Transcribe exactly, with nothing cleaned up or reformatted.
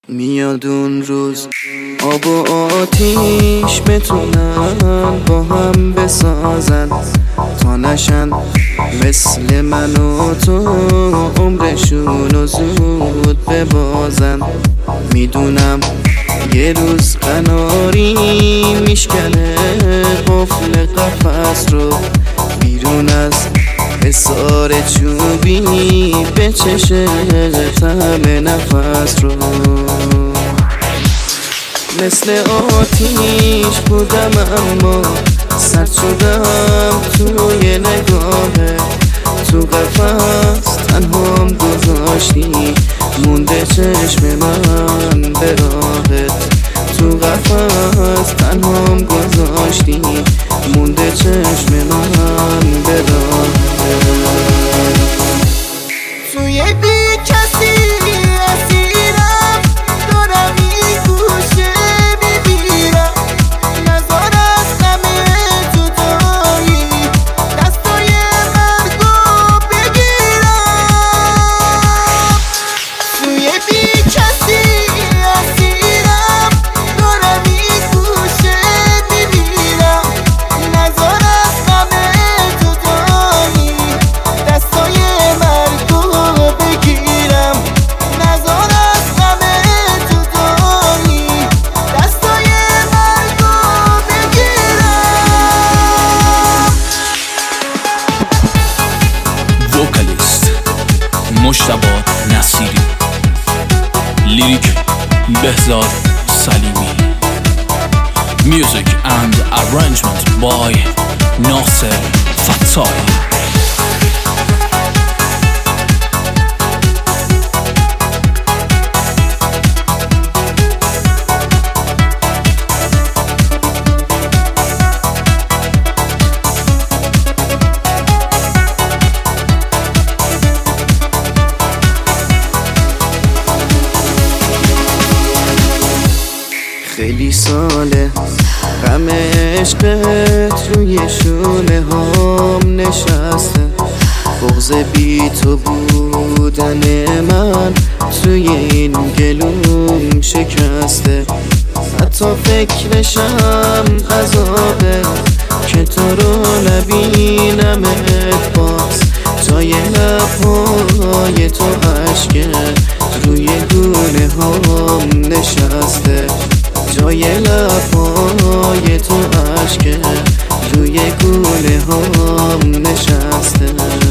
میاد اون روز آب و آتیش بتونن با هم بسازن تا نشن مثل من و تو عمرشونو زود ببازن. میدونم یه روز قناری میشکنه قفل قفس رو، بیرون از حصار چوبی بچشه طعم نفس رو. مثل آتیش بودم اما سرد شدم توی نگاهه، تو قفس تنهام گذاشتی مونده چشم من به راهت، تو قفس تنهام گذاشتی مونده چشم من به راهت. توی بی کسی اسیرم دارم این گوشه میبیرم، نزار از همه جدایی دستای مرگو بگیرم. توی بی کسی اسیرم دارم این گوشه میبیرم، نزار از همه جدایی دستای مرگو بگیرم، نزار از همه جدایی دستای مرگو بگیرم. وکالیست مجتبی نصیری، لیریک بهزاد سلیمی، میوزیک اند ارنجمنت بای ناصر فتاحی. خیلی ساله غم عشقت روی شونه هام نشسته، بغض بی تو بودن من توی این گلوم شکسته. حتی فکرشم عذابه که تو رو نبینمت باز، جای لبهای تو عشقه روی گونه هام نشسته، جای لبهای تو عشقه روی گونه هام نشسته.